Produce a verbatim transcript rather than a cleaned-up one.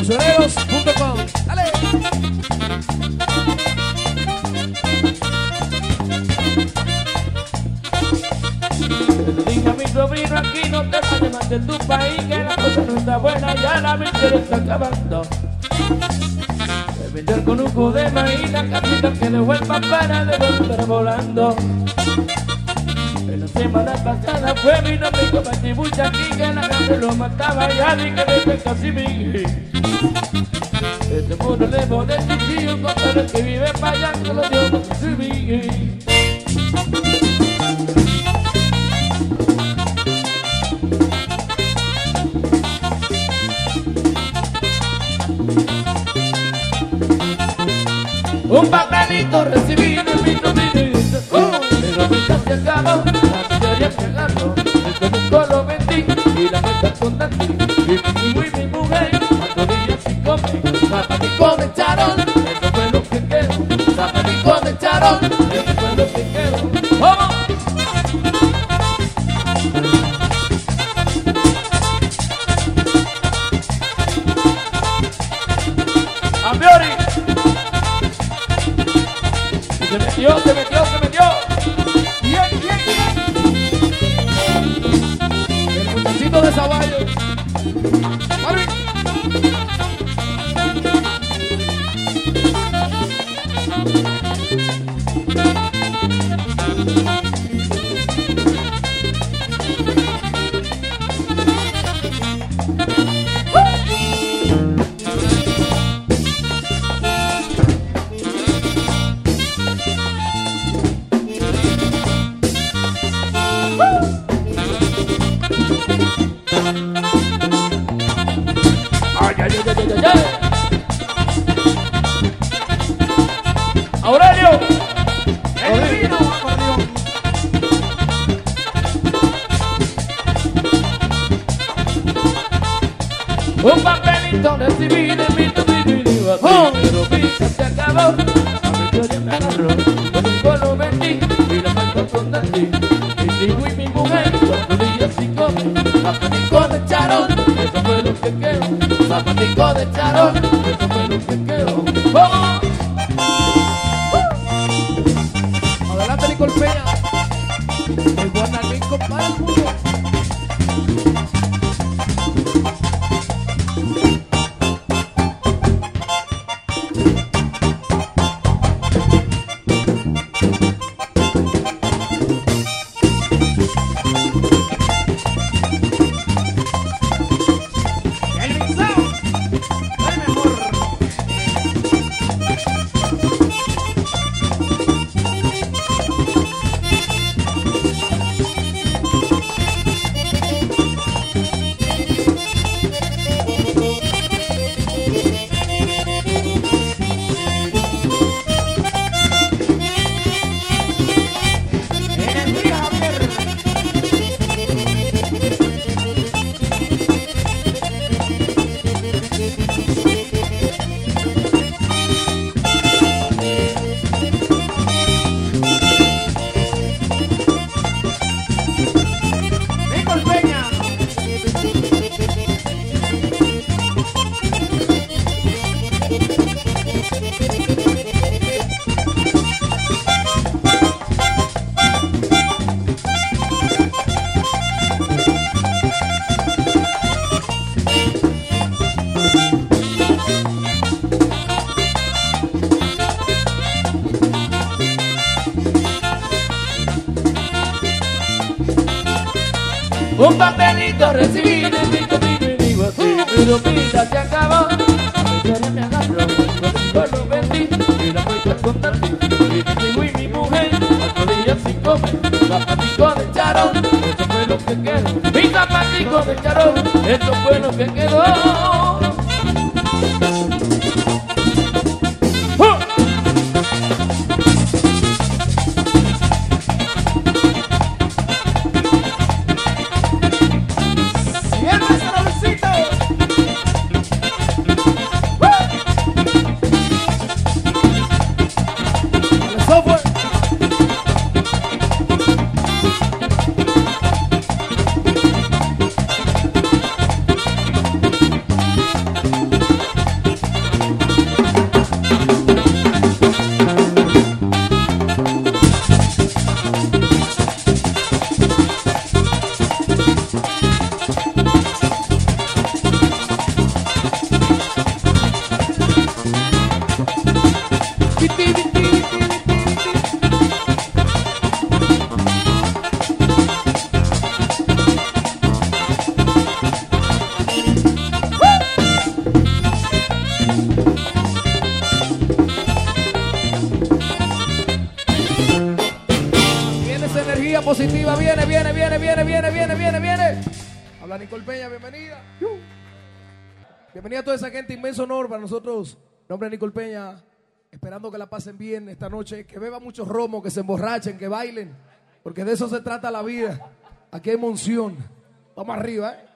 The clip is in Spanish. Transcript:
Usureros punto com. ¡Dale! Le dije a mi sobrino, aquí no te vayas más de tu país, que la cosa no está buena, ya la mente le está acabando. De vender con un cubo de maíz, la capita que dejó el papá de volver volando. En la semana pasada fue mi nombre con Batibucha aquí, que la gente lo mataba y a mí que me fue casi mi. Este mundo le pone chichillo, con todo el que vive para allá, que lo dio por su mi. Un papelito recibí de mi nominito, pero mi se acabó, la mayoría me agarró. El domingo lo vendí y la meta con Dante. Y mi y mi mujer, a todillas y come, zapatico de charol, eso fue lo que quedó. Zapatico de charol, eso fue lo que quedó. ¡Vamos! ¡Ambiori! Se metió, se metió, se metió. Bien, bien, bien. El muchachito de Zaballo. ¡Mari! Ay, ay, ay, ay, ay, ay. Aurelio, el vino, acordeón. Un papelito recibí de mi domicilio aquí, ¡Oh! pero mi vida se acabó. La victoria me agarró, yo nunca lo vendí y la falta con Dante. Mi hijo y mi mujer, cuatro días y come, zapatico de charol, eso fue lo que quedó. Zapatico de charol, eso fue lo que quedó. ¡Vamos! Adelante, Nicole Peña. El Guanalmico para el mundo. El mixao, el mejor. Energía, Javier. Nicole Peña. Un papelito recibí de mi domicilio aquí, pero mi vida se acabó. La victoria me agarró, yo lo vendí y la cuenta con Dante. Y mi hijo y mi mujer, cuatro días sin comer, zapatico de charol, eso fue lo que quedó. Mi zapatico de charol, eso fue lo que quedó. ¡Oh! Y el maestro Luisito. El software. viene, viene, viene. Habla Nicole Peña, bienvenida. Bienvenida a toda esa gente, inmenso honor para nosotros. Nombre de Nicole Peña, esperando que la pasen bien esta noche, que beban mucho romo, que se emborrachen, que bailen, porque de eso se trata la vida. Aquí hay monción. Vamos arriba, ¿eh?